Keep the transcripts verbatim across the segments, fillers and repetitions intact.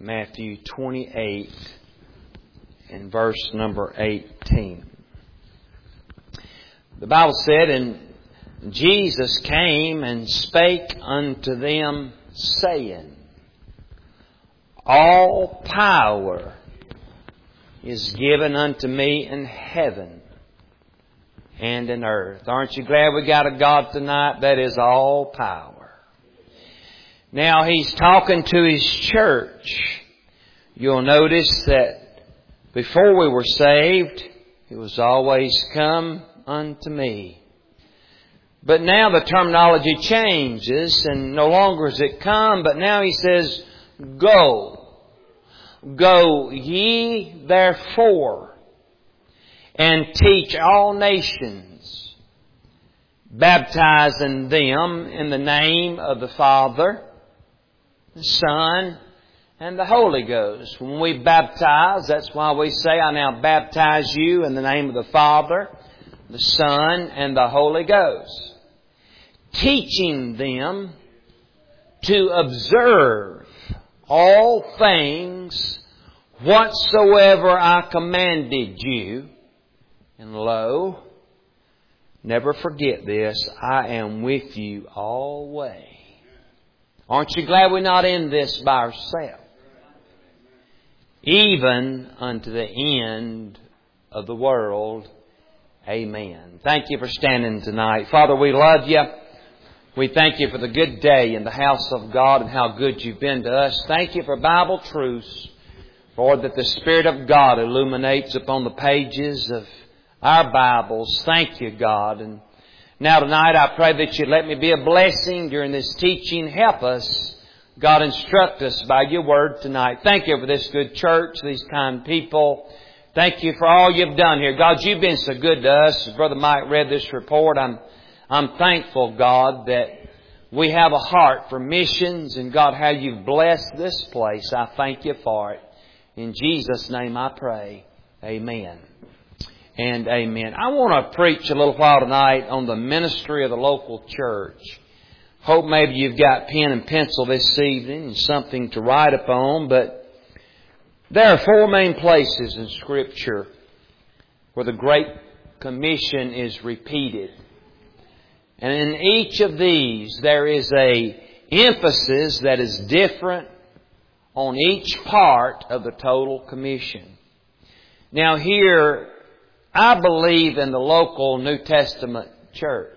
Matthew twenty-eight and verse number eighteen. The Bible said, "And Jesus came and spake unto them, saying, All power is given unto me in heaven and in earth." Aren't you glad we got a God tonight that is all power? Now He's talking to His church. You'll notice that before we were saved, it was always "Come unto me." But now the terminology changes, and no longer is it "come," but now He says, "Go. Go ye therefore, and teach all nations, baptizing them in the name of the Father, the Son, and the Holy Ghost." When we baptize, that's why we say, "I now baptize you in the name of the Father, the Son, and the Holy Ghost." Teaching them to observe all things whatsoever I commanded you. And lo, never forget this, I am with you always. Aren't you glad we're not in this by ourselves? Even unto the end of the world. Amen. Thank you for standing tonight. Father, we love you. We thank you for the good day in the house of God and how good you've been to us. Thank you for Bible truths. Lord, that the Spirit of God illuminates upon the pages of our Bibles. Thank you, God. And now tonight I pray that you'd let me be a blessing during this teaching. Help us, God, instruct us by your word tonight. Thank you for this good church, these kind people. Thank you for all you've done here. God, you've been so good to us. As Brother Mike read this report, I'm I'm thankful, God, that we have a heart for missions. And God, how you've blessed this place. I thank you for it. In Jesus' name I pray. Amen. And amen. I want to preach a little while tonight on the ministry of the local church. Hope maybe you've got pen and pencil this evening and something to write upon. But there are four main places in Scripture where the Great Commission is repeated. And in each of these there is a emphasis that is different on each part of the total commission. Now here, I believe in the local New Testament church.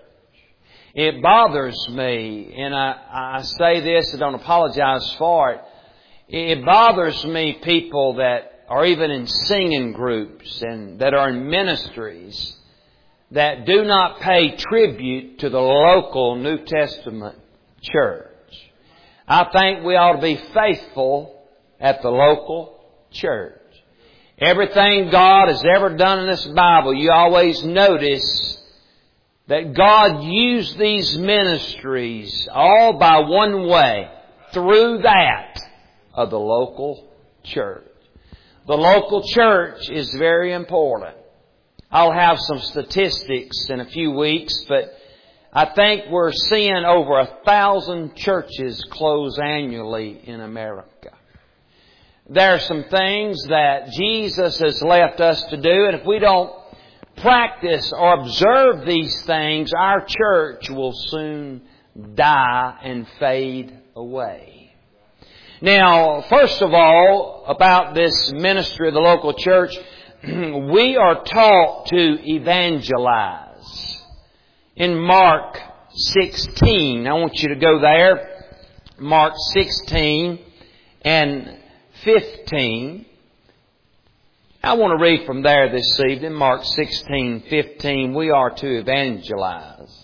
It bothers me, and I, I say this and don't apologize for it. It bothers me people that are even in singing groups and that are in ministries that do not pay tribute to the local New Testament church. I think we ought to be faithful at the local church. Everything God has ever done in this Bible, you always notice that God used these ministries all by one way, through that of the local church. The local church is very important. I'll have some statistics in a few weeks, but I think we're seeing over a thousand churches close annually in America. There are some things that Jesus has left us to do, and if we don't practice or observe these things, our church will soon die and fade away. Now, first of all, about this ministry of the local church, we are taught to evangelize. In Mark sixteen, I want you to go there. Mark sixteen and fifteen. I want to read from there this evening. Mark sixteen, fifteen. We are to evangelize.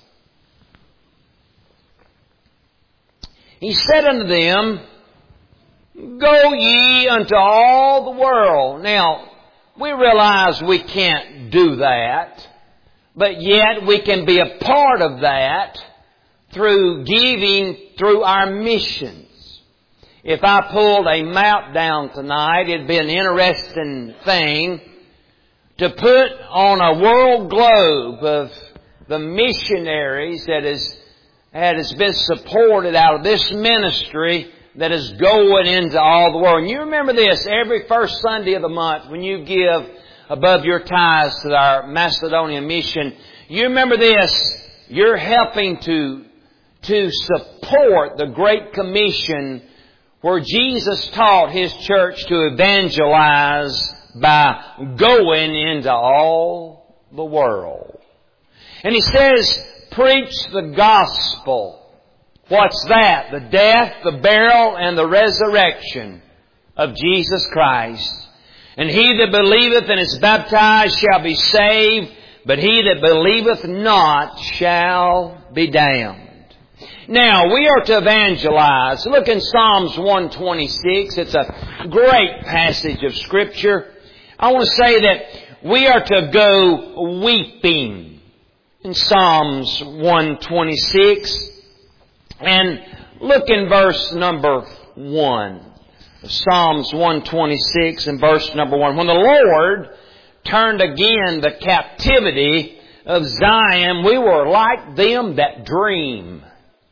He said unto them, Go ye unto all the world. Now, we realize we can't do that, but yet we can be a part of that through giving through our missions. If I pulled a map down tonight, it'd be an interesting thing to put on a world globe of the missionaries that is, that has been supported out of this ministry that is going into all the world. And you remember this, every first Sunday of the month when you give above your tithes to our Macedonian mission, you remember this, you're helping to, to support the Great Commission where Jesus taught His church to evangelize by going into all the world. And He says, preach the gospel. What's that? The death, the burial, and the resurrection of Jesus Christ. And he that believeth and is baptized shall be saved, but he that believeth not shall be damned. Now, we are to evangelize. Look in Psalms one twenty-six. It's a great passage of Scripture. I want to say that we are to go weeping in Psalms one twenty-six. And look in verse number one. Psalms one twenty-six and verse number one. When the Lord turned again the captivity of Zion, we were like them that dream.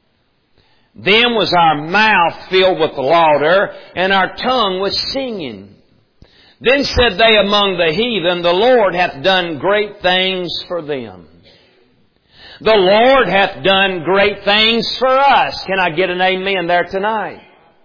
Then was our mouth filled with laughter, and our tongue with singing. Then said they among the heathen, the Lord hath done great things for them. The Lord hath done great things for us. Can I get an amen there tonight?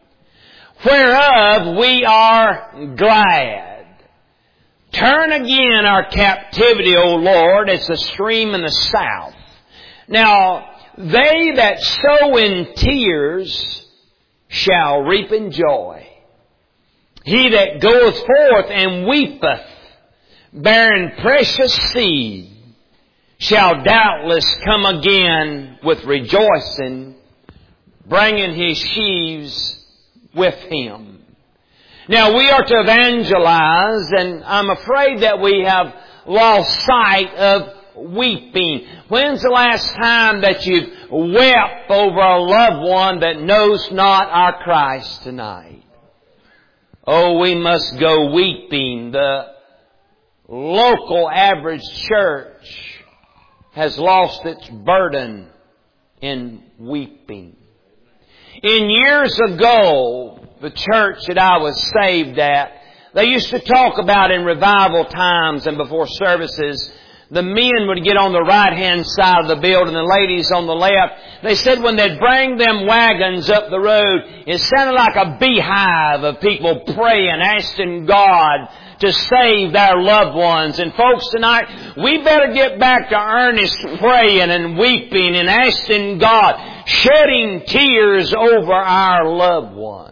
Whereof we are glad. Turn again our captivity, O Lord, as the stream in the south. Now, they that sow in tears shall reap in joy. He that goeth forth and weepeth, bearing precious seed, shall doubtless come again with rejoicing, bringing his sheaves with him. Now we are to evangelize, and I'm afraid that we have lost sight of weeping. When's the last time that you've wept over a loved one that knows not our Christ tonight? Oh, we must go weeping. The local average church has lost its burden in weeping. In years ago, the church that I was saved at, they used to talk about in revival times and before services, the men would get on the right-hand side of the building, the ladies on the left. They said when they'd bring them wagons up the road, it sounded like a beehive of people praying, asking God to save their loved ones. And folks, tonight, we better get back to earnest praying and weeping and asking God, shedding tears over our loved ones.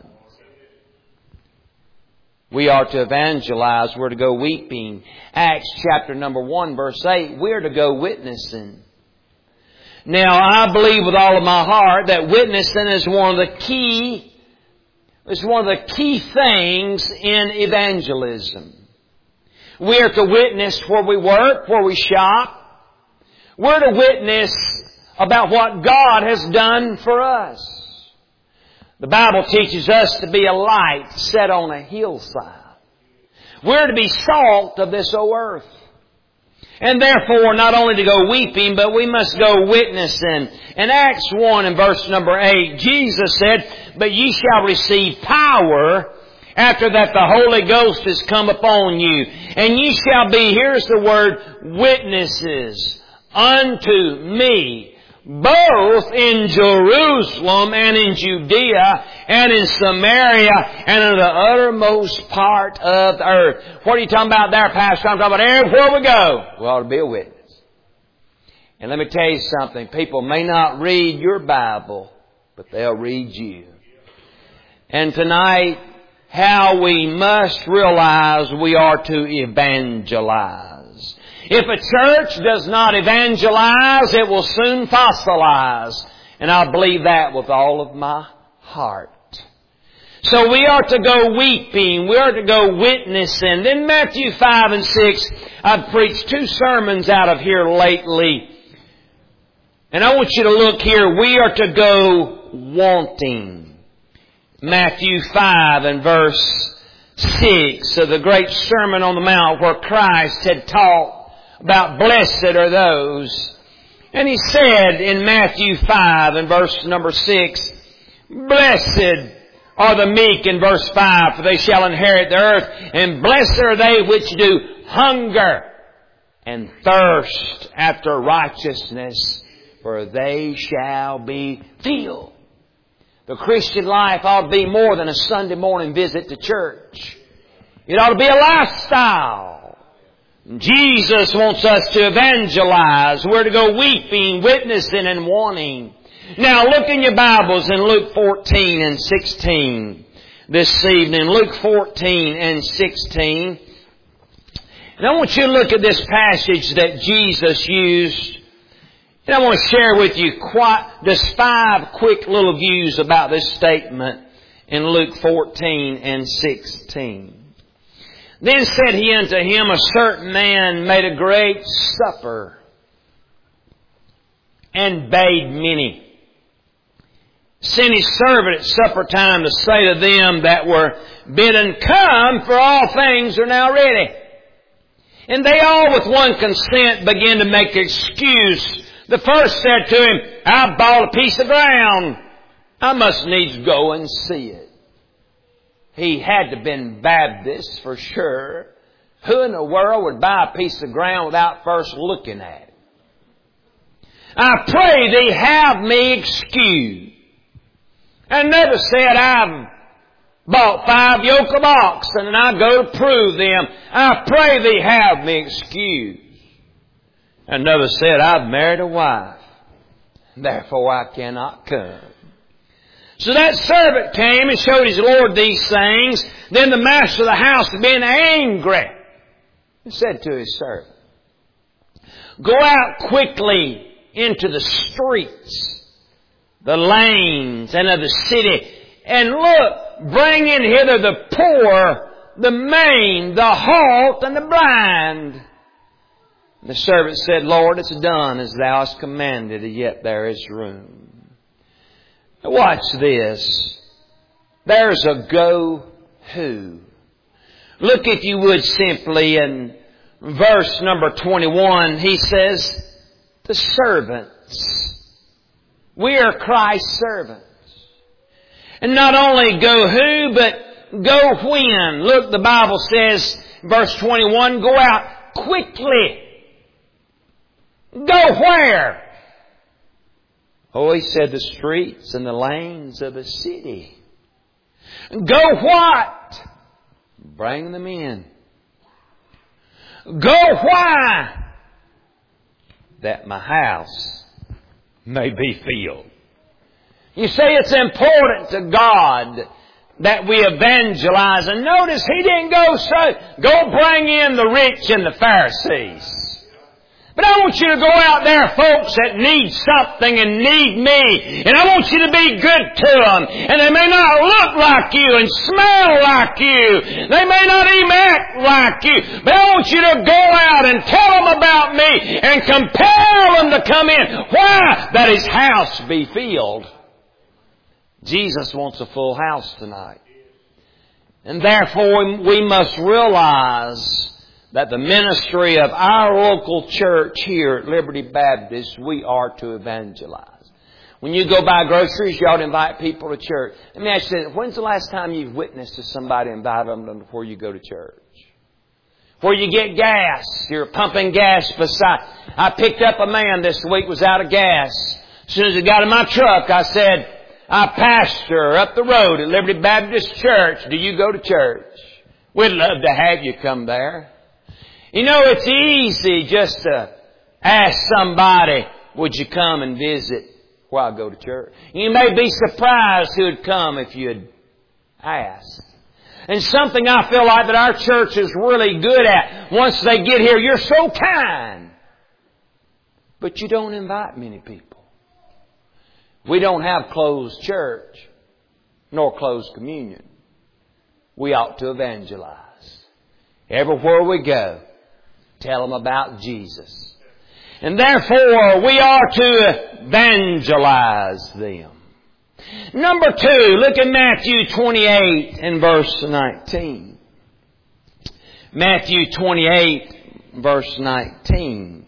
We are to evangelize. We're to go weeping. Acts chapter number one, verse eight, we're to go witnessing. Now, I believe with all of my heart that witnessing is one of the key It's one of the key things in evangelism. We are to witness where we work, where we shop. We're to witness about what God has done for us. The Bible teaches us to be a light set on a hillside. We're to be salt of this old earth. And therefore, not only to go weeping, but we must go witnessing. In Acts one and verse number eight, Jesus said, but ye shall receive power after that the Holy Ghost is come upon you. And ye shall be, here's the word, witnesses unto me, both in Jerusalem and in Judea and in Samaria and in the uttermost part of the earth. What are you talking about there, Pastor? I'm talking about everywhere we go, we ought to be a witness. And let me tell you something. People may not read your Bible, but they'll read you. And tonight, how we must realize we are to evangelize. If a church does not evangelize, it will soon fossilize. And I believe that with all of my heart. So we are to go weeping. We are to go witnessing. Then Matthew five and six, I've preached two sermons out of here lately. And I want you to look here. We are to go wanting. Matthew five and verse six of the great Sermon on the Mount where Christ had taught about blessed are those. And He said in Matthew five and verse number six, blessed are the meek in verse five, for they shall inherit the earth. And blessed are they which do hunger and thirst after righteousness, for they shall be filled. The Christian life ought to be more than a Sunday morning visit to church. It ought to be a lifestyle. Jesus wants us to evangelize. We're to go weeping, witnessing, and wanting. Now look in your Bibles in Luke fourteen and sixteen this evening. Luke fourteen and sixteen. And I want you to look at this passage that Jesus used. And I want to share with you quite just five quick little views about this statement in Luke fourteen and sixteen. Then said he unto him, a certain man made a great supper and bade many. Sent his servant at supper time to say to them that were bidden, come, for all things are now ready. And they all with one consent began to make excuse. The first said to him, I bought a piece of ground. I must needs go and see it. He had to have been Baptist for sure. Who in the world would buy a piece of ground without first looking at it? I pray thee have me excused. Another said, I've bought five yoke of oxen and I go to prove them. I pray thee have me excused. Another said, I've married a wife, therefore I cannot come. So that servant came and showed his Lord these things. Then the master of the house, being angry, he said to his servant, go out quickly into the streets, the lanes, and of the city, and look, bring in hither the poor, the maimed, the halt, and the blind. The servant said, Lord, it's done as thou hast commanded, yet there is room. Now watch this. There's a go-who. Look, if you would, simply in verse number twenty-one. He says, the servants. We are Christ's servants. And not only go who, but go when. Look, the Bible says, verse twenty-one, go out quickly. Go where? Oh, he said the streets and the lanes of the city. Go what? Bring them in. Go why? That my house may be filled. You see, it's important to God that we evangelize. And notice he didn't go say, go bring in the rich and the Pharisees. But I want you to go out there, folks, that need something and need me. And I want you to be good to them. And they may not look like you and smell like you. They may not even act like you. But I want you to go out and tell them about me and compel them to come in. Why? That his house be filled. Jesus wants a full house tonight. And therefore we must realize that the ministry of our local church here at Liberty Baptist, we are to evangelize. When you go buy groceries, you ought to invite people to church. Let me ask you, when's the last time you've witnessed to somebody and invited them before you go to church? Where you get gas, you're pumping gas beside. I picked up a man this week, was out of gas. As soon as he got in my truck, I said, I pastor up the road at Liberty Baptist Church. Do you go to church? We'd love to have you come there. You know, it's easy just to ask somebody, would you come and visit where I go to church? You may be surprised who'd come if you'd ask. And something I feel like that our church is really good at. Once they get here, you're so kind. But you don't invite many people. We don't have closed church, nor closed communion. We ought to evangelize. Everywhere we go, tell them about Jesus. And therefore, we are to evangelize them. Number two, look at Matthew twenty-eight and verse nineteen. Matthew twenty-eight, verse nineteen.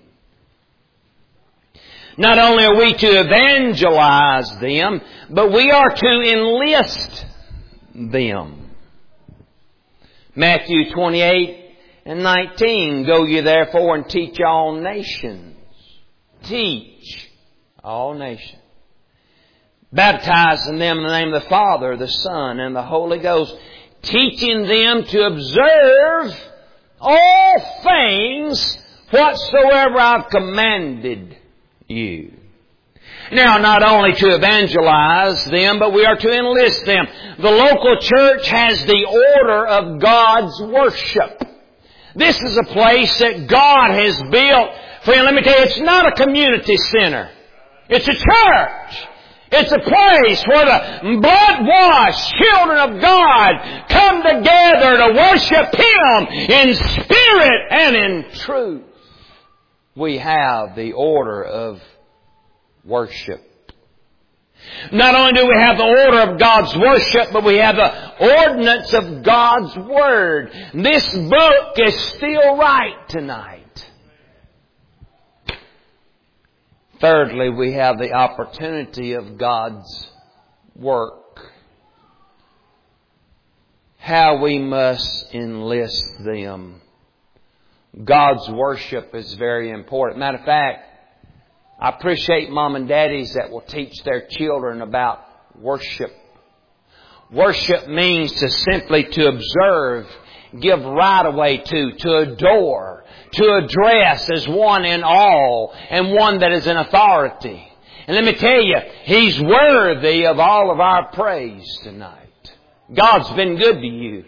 Not only are we to evangelize them, but we are to enlist them. Matthew twenty-eight and nineteen, go ye therefore and teach all nations. Teach all nations. Baptizing them in the name of the Father, the Son, and the Holy Ghost. Teaching them to observe all things whatsoever I've commanded you. Now, not only to evangelize them, but we are to enlist them. The local church has the order of God's worship. This is a place that God has built. Friend, let me tell you, it's not a community center. It's a church. It's a place where the blood-washed children of God come together to worship Him in spirit and in truth. We have the order of worship. Not only do we have the order of God's worship, but we have the ordinance of God's Word. This book is still right tonight. Thirdly, we have the opportunity of God's work. How we must enlist them. God's worship is very important. Matter of fact, I appreciate mom and daddies that will teach their children about worship. Worship means to simply to observe, give right away to, to adore, to address as one in all and one that is in authority. And let me tell you, He's worthy of all of our praise tonight. God's been good to you.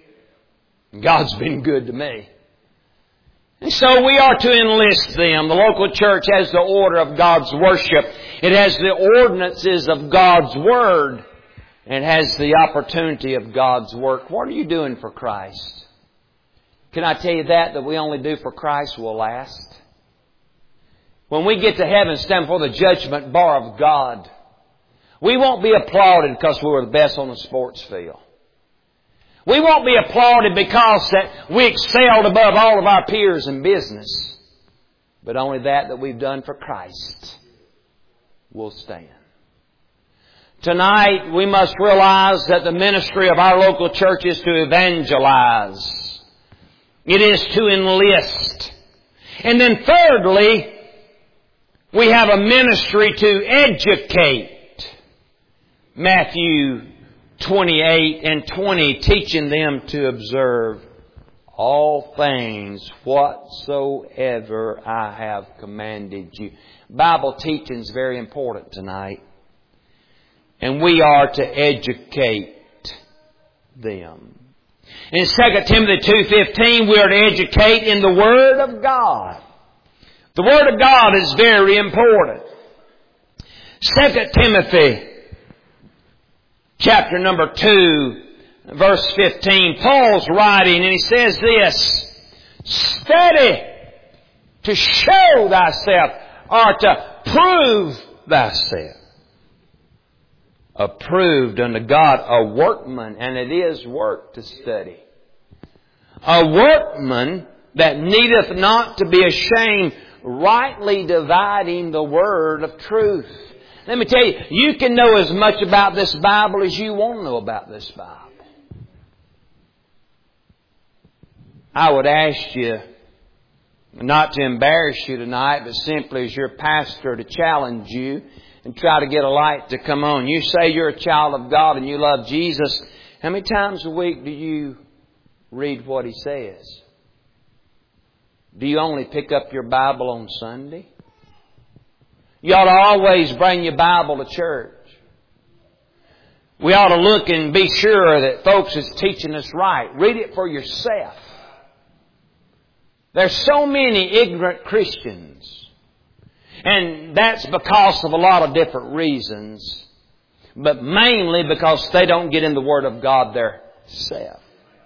God's been good to me. And so we are to enlist them. The local church has the order of God's worship. It has the ordinances of God's Word. And it has the opportunity of God's work. What are you doing for Christ? Can I tell you that, that we only do for Christ will last? When we get to heaven, stand before the judgment bar of God, we won't be applauded because we were the best on the sports field. We won't be applauded because that we excelled above all of our peers in business. But only that that we've done for Christ will stand. Tonight, we must realize that the ministry of our local church is to evangelize. It is to enlist. And then thirdly, we have a ministry to educate. Matthew twenty-eight and twenty, teaching them to observe all things whatsoever I have commanded you. Bible teaching is very important tonight. And we are to educate them. In Second Timothy two fifteen, we are to educate in the Word of God. The Word of God is very important. Second Timothy chapter number two, verse fifteen, Paul's writing and he says this, study to show thyself or to prove thyself. Approved unto God, a workman, and it is work to study. A workman that needeth not to be ashamed, rightly dividing the word of truth. Let me tell you, you can know as much about this Bible as you want to know about this Bible. I would ask you, not to embarrass you tonight, but simply as your pastor to challenge you and try to get a light to come on. You say you're a child of God and you love Jesus. How many times a week do you read what He says? Do you only pick up your Bible on Sunday? You ought to always bring your Bible to church. We ought to look and be sure that folks is teaching us right. Read it for yourself. There's so many ignorant Christians. And that's because of a lot of different reasons. But mainly because they don't get in the Word of God themselves.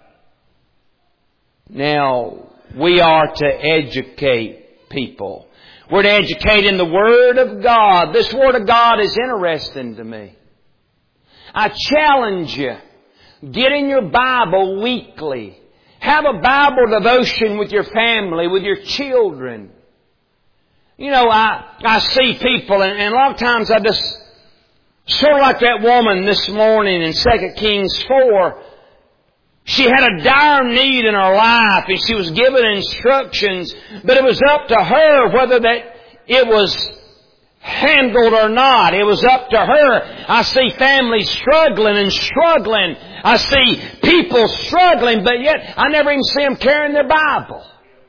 Now, we are to educate people. We're to educate in the Word of God. This Word of God is interesting to me. I challenge you, get in your Bible weekly. Have a Bible devotion with your family, with your children. You know, I, I see people, and, and a lot of times I just, Sort of like that woman this morning in Second Kings four. She had a dire need in her life and she was given instructions, but it was up to her whether that it was handled or not. It was up to her. I see families struggling and struggling. I see people struggling, but yet I never even see them carrying their Bible.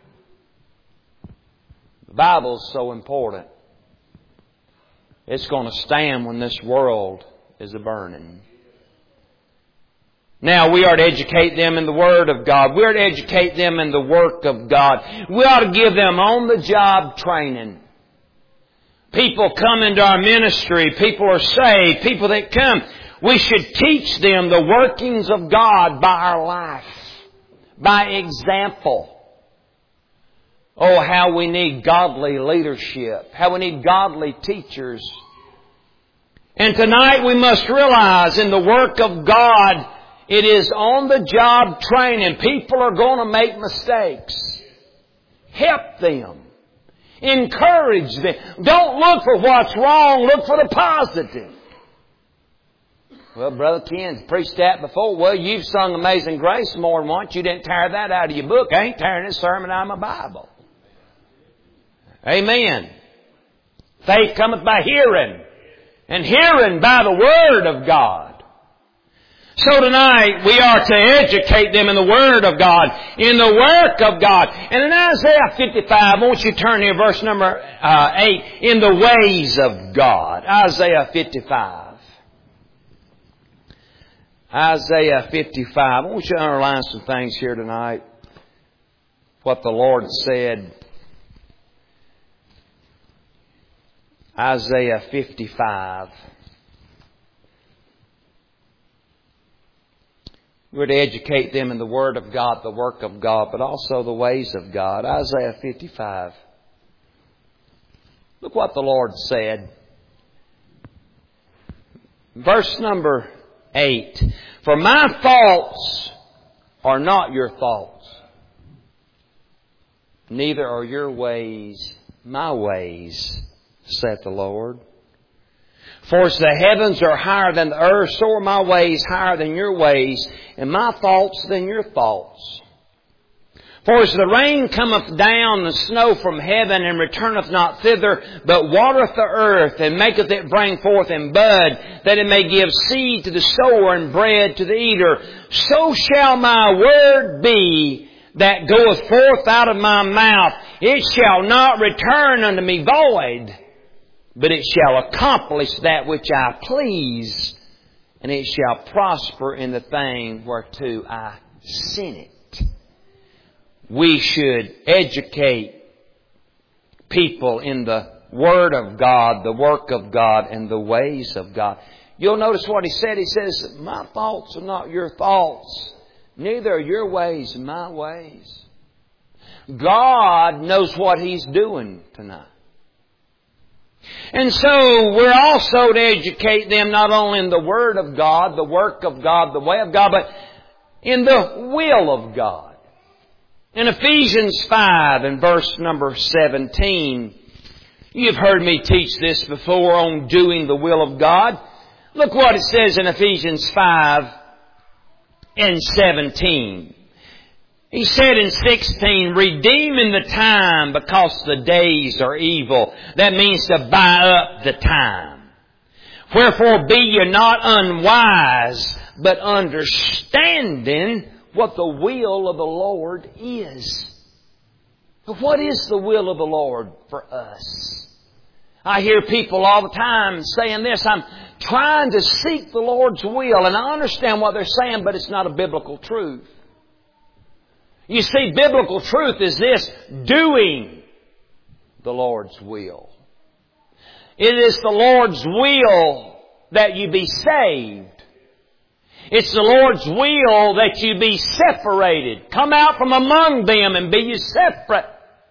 The Bible is so important. It's going to stand when this world is a-burning. Now, we are to educate them in the Word of God. We are to educate them in the work of God. We ought to give them on-the-job training. People come into our ministry. People are saved. People that come. We should teach them the workings of God by our life. By example. Oh, how we need godly leadership. How we need godly teachers. And tonight we must realize in the work of God, it is on-the-job training. People are going to make mistakes. Help them. Encourage them. Don't look for what's wrong. Look for the positive. Well, Brother Ken's preached that before. Well, you've sung Amazing Grace more than once. You didn't tear that out of your book. I ain't tearing this sermon out of my Bible. Amen. Faith cometh by hearing, and hearing by the Word of God. So tonight we are to educate them in the Word of God, in the work of God. And in Isaiah fifty-five, won't you turn here, verse number uh, eight, in the ways of God. Isaiah fifty-five. Isaiah fifty-five. I want you to underline some things here tonight. What the Lord said. Isaiah fifty-five. We're to educate them in the Word of God, the work of God, but also the ways of God. Isaiah fifty-five. Look what the Lord said. Verse number eight. For my thoughts are not your thoughts, neither are your ways my ways, saith the Lord. For as the heavens are higher than the earth, so are my ways higher than your ways, and my thoughts than your thoughts. For as the rain cometh down, the snow from heaven, and returneth not thither, but watereth the earth, and maketh it bring forth and bud, that it may give seed to the sower and bread to the eater, so shall my word be that goeth forth out of my mouth. It shall not return unto me void, but it shall accomplish that which I please, and it shall prosper in the thing whereto I sent it. We should educate people in the Word of God, the work of God, and the ways of God. You'll notice what He said. He says, my thoughts are not your thoughts, neither are your ways my ways. God knows what He's doing tonight. And so we're also to educate them not only in the Word of God, the work of God, the way of God, but in the will of God. In Ephesians five and verse number seventeen, you've heard me teach this before on doing the will of God. Look what it says in Ephesians five and seventeen. He said in sixteen, redeeming the time because the days are evil. That means to buy up the time. Wherefore be ye not unwise, but understanding what the will of the Lord is. What is the will of the Lord for us? I hear people all the time saying this, I'm trying to seek the Lord's will. And I understand what they're saying, but it's not a biblical truth. You see, biblical truth is this, doing the Lord's will. It is the Lord's will that you be saved. It's the Lord's will that you be separated. Come out from among them and be you separate.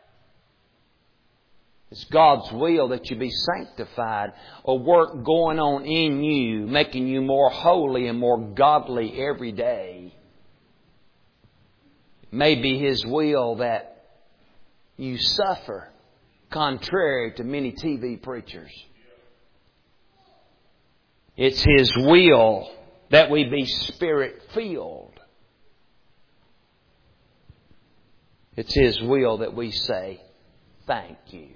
It's God's will that you be sanctified. A work going on in you, making you more holy and more godly every day. It may be His will that you suffer, contrary to many T V preachers. It's His will that we be Spirit-filled. It's His will that we say, thank you.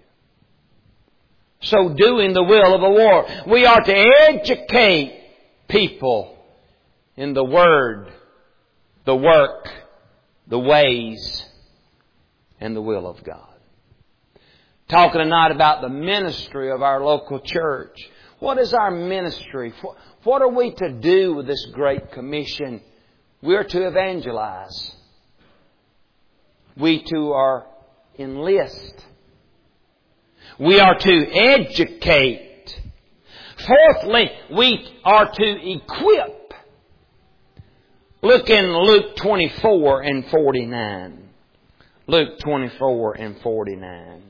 So doing the will of the Lord, we are to educate people in the Word, the work, the ways, and the will of God. Talking tonight about the ministry of our local church. What is our ministry? What are we to do with this great commission? We're to evangelize. We too are enlist. We are to educate. Fourthly, we are to equip. Look in Luke twenty-four and forty-nine. Luke twenty-four and forty-nine.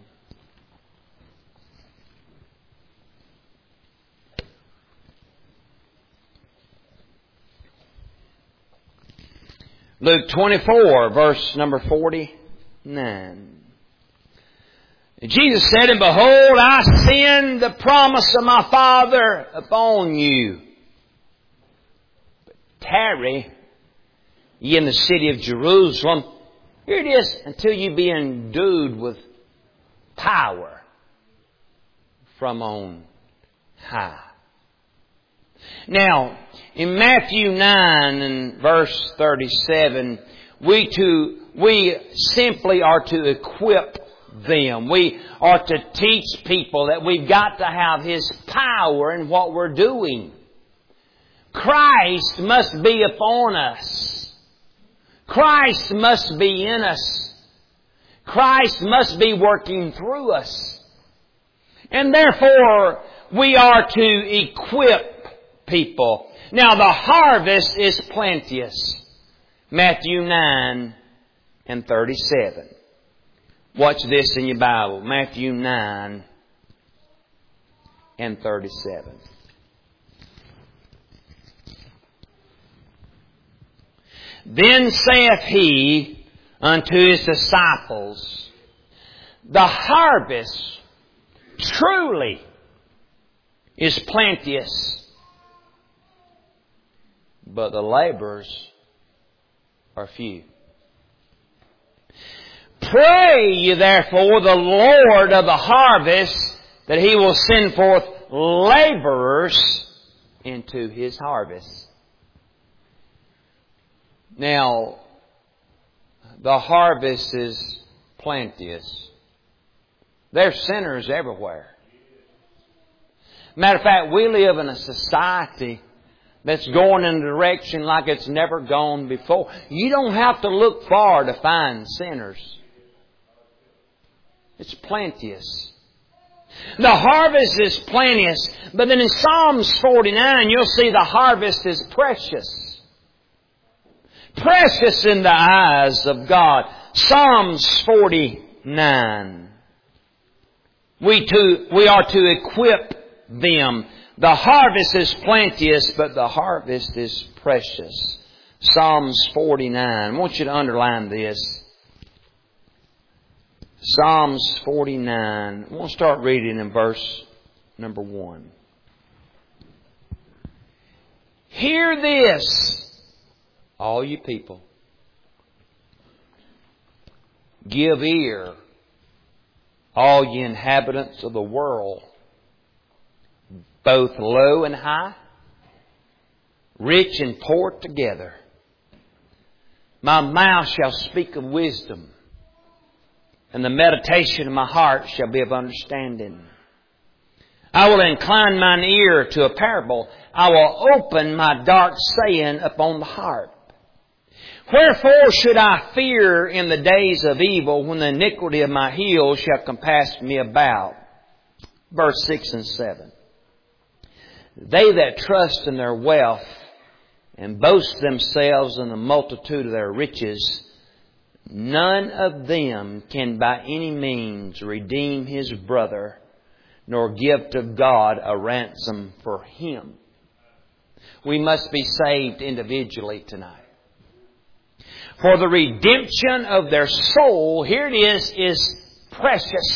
Luke twenty-four, verse number forty-nine. Jesus said, and behold, I send the promise of my Father upon you. But tarry ye in the city of Jerusalem. Here it is, until you be endued with power from on high. Now, in Matthew nine and verse thirty-seven, we to we simply are to equip them. We are to teach people that we've got to have His power in what we're doing. Christ must be upon us. Christ must be in us. Christ must be working through us. And therefore, we are to equip people. Now, the harvest is plenteous. Matthew nine and thirty-seven. Watch this in your Bible. Matthew nine and thirty-seven. Then saith He unto His disciples, the harvest truly is plenteous, but the laborers are few. Pray ye therefore the Lord of the harvest that He will send forth laborers into His harvest. Now, the harvest is plenteous. There's sinners everywhere. Matter of fact, we live in a society that's going in a direction like it's never gone before. You don't have to look far to find sinners. It's plenteous. The harvest is plenteous. But then in Psalms forty-nine, you'll see the harvest is precious. Precious in the eyes of God. Psalms forty-nine. We, to, we are to equip them. The harvest is plenteous, but the harvest is precious. Psalms forty-nine. I want you to underline this. Psalms forty-nine. I want to start reading in verse number one. Hear this, all you people. Give ear, all ye inhabitants of the world, both low and high, rich and poor together. My mouth shall speak of wisdom, and the meditation of my heart shall be of understanding. I will incline mine ear to a parable. I will open my dark saying upon the harp. Wherefore should I fear in the days of evil, when the iniquity of my heels shall compass me about? Verse six and seven. They that trust in their wealth and boast themselves in the multitude of their riches, none of them can by any means redeem his brother, nor give to God a ransom for him. We must be saved individually tonight. For the redemption of their soul, here it is, is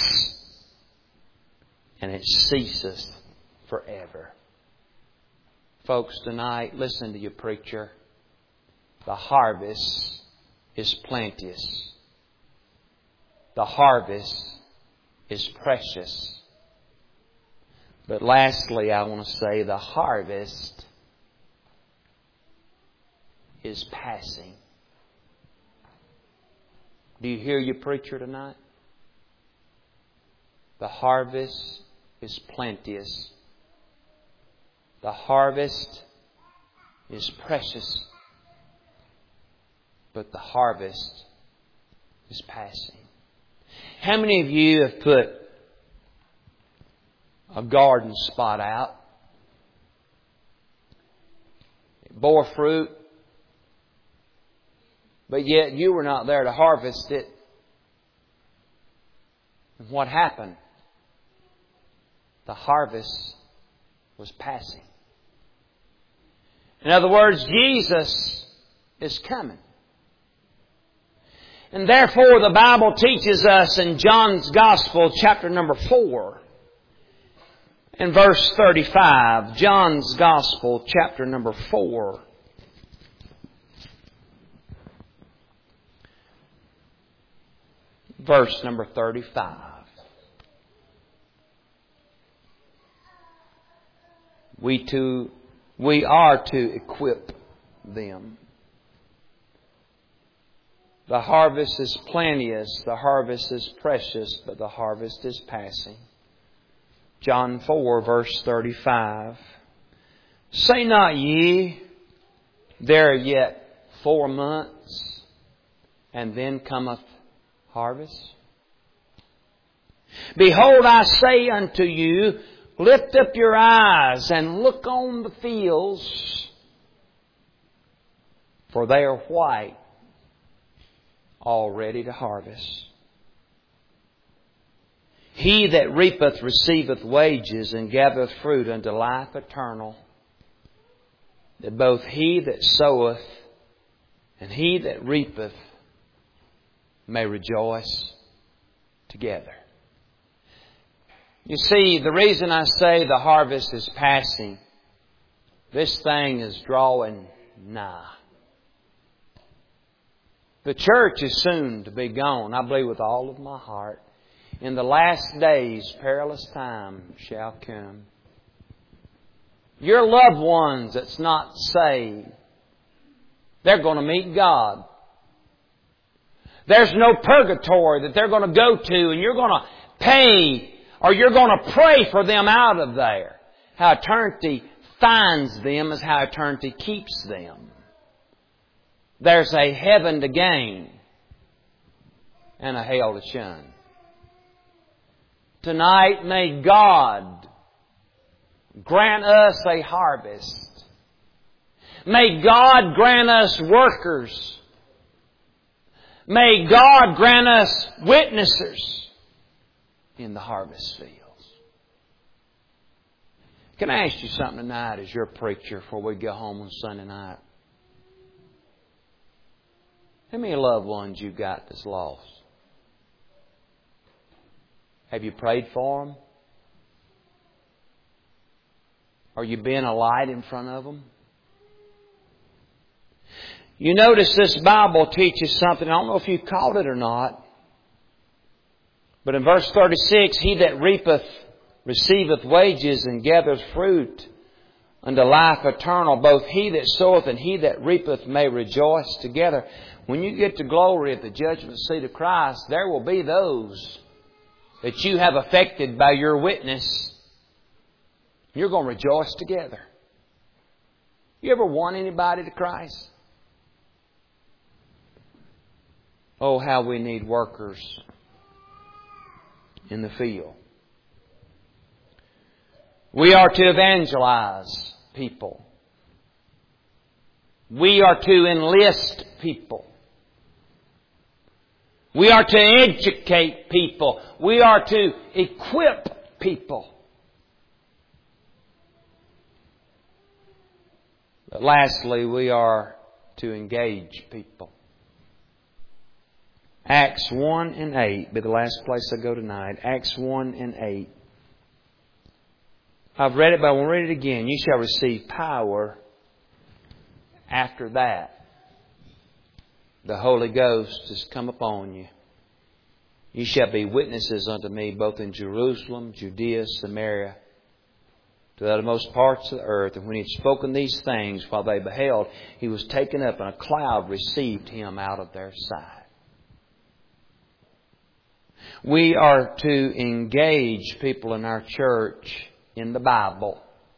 precious, and it ceaseth forever. Folks, tonight, listen to your preacher. The harvest is plenteous. The harvest is precious. But lastly, I want to say the harvest is passing. Do you hear your preacher tonight? The harvest is plenteous. The harvest is precious. But the harvest is passing. How many of you have put a garden spot out? It bore fruit, but yet you were not there to harvest it. And what happened? The harvest was passing. In other words, Jesus is coming. And therefore the Bible teaches us in John's Gospel, chapter number four, and verse thirty-five. John's Gospel, chapter number four. Verse number thirty-five. We to, we are to equip them. The harvest is plenteous, the harvest is precious, but the harvest is passing. John four, verse thirty-five. Say not ye, there are yet four months, and then cometh harvest? Behold, I say unto you, lift up your eyes and look on the fields, for they are white, all ready to harvest. He that reapeth receiveth wages, and gathereth fruit unto life eternal, that both he that soweth and he that reapeth may rejoice together. You see, the reason I say the harvest is passing, this thing is drawing nigh. The church is soon to be gone, I believe with all of my heart. In the last days, perilous time shall come. Your loved ones that's not saved, they're going to meet God. There's no purgatory that they're going to go to, and you're going to pay or you're going to pray for them out of there. How eternity finds them is how eternity keeps them. There's a heaven to gain and a hell to shun. Tonight, may God grant us a harvest. May God grant us workers. May God grant us witnessers in the harvest fields. Can I ask you something tonight as your preacher before we go home on Sunday night? How many loved ones you got that's lost? Have you prayed for them? Are you being a light in front of them? You notice this Bible teaches something. I don't know if you caught it or not. But in verse thirty-six, he that reapeth receiveth wages and gathereth fruit unto life eternal. Both he that soweth and he that reapeth may rejoice together. When you get to glory at the judgment seat of Christ, there will be those that you have affected by your witness. You're going to rejoice together. You ever won anybody to Christ? Oh, how we need workers in the field. We are to evangelize people. We are to enlist people. We are to educate people. We are to equip people. But lastly, we are to engage people. Acts one and eight, be the last place I go tonight. Acts one and eight. I've read it, but I want to read it again. You shall receive power after that. The Holy Ghost has come upon you. You shall be witnesses unto me both in Jerusalem, Judea, Samaria, to the uttermost parts of the earth. And when he had spoken these things, while they beheld, he was taken up, and a cloud received him out of their sight. We are to engage people in our church in the Bible.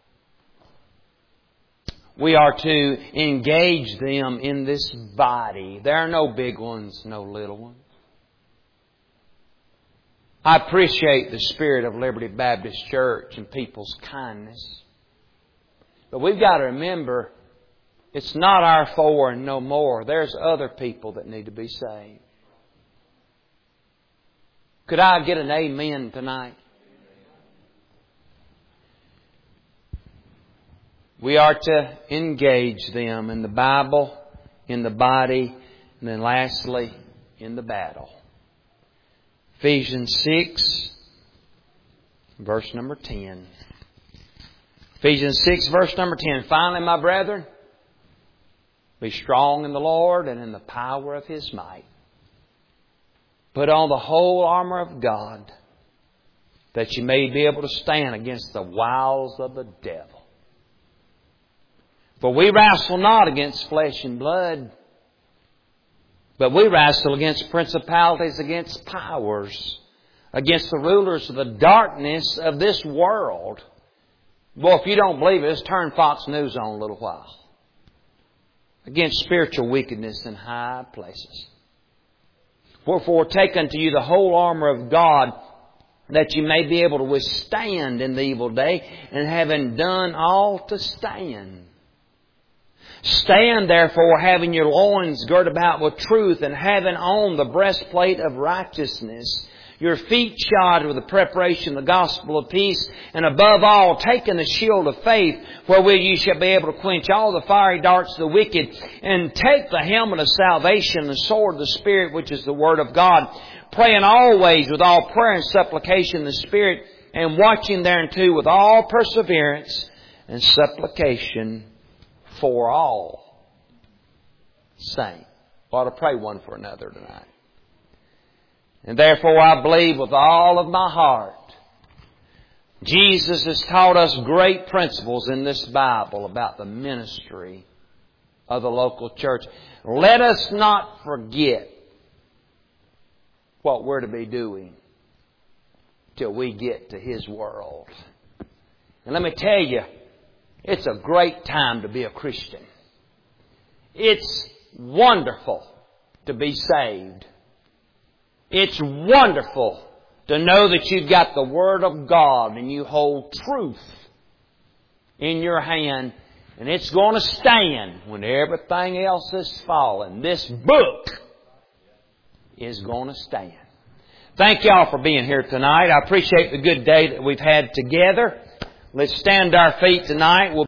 We are to engage them in this body. There are no big ones, no little ones. I appreciate the spirit of Liberty Baptist Church and people's kindness. But we've got to remember, it's not our four and no more. There's other people that need to be saved. Could I get an amen tonight? We are to engage them in the Bible, in the body, and then lastly, in the battle. Ephesians six, verse number ten. Ephesians six, verse number ten. Finally, my brethren, be strong in the Lord and in the power of His might. Put on the whole armour of God, that you may be able to stand against the wiles of the devil. For we wrestle not against flesh and blood, but we wrestle against principalities, against powers, against the rulers of the darkness of this world. Well, if you don't believe it, just turn Fox News on a little while. Against spiritual wickedness in high places. Wherefore take unto you the whole armour of God, that you may be able to withstand in the evil day, and having done all to stand. Stand therefore, having your loins girt about with truth, and having on the breastplate of righteousness, your feet shod with the preparation of the gospel of peace, and above all, taking the shield of faith, wherewith you shall be able to quench all the fiery darts of the wicked, and take the helmet of salvation, and the sword of the Spirit, which is the Word of God, praying always with all prayer and supplication in the Spirit, and watching thereunto with all perseverance and supplication for all saints. We ought to pray one for another tonight. And therefore I believe with all of my heart, Jesus has taught us great principles in this Bible about the ministry of the local church. Let us not forget what we're to be doing till we get to His world. And let me tell you, it's a great time to be a Christian. It's wonderful to be saved. It's wonderful to know that you've got the Word of God and you hold truth in your hand, and it's going to stand when everything else has fallen. This book is going to stand. Thank y'all for being here tonight. I appreciate the good day that we've had together. Let's stand to our feet tonight. We'll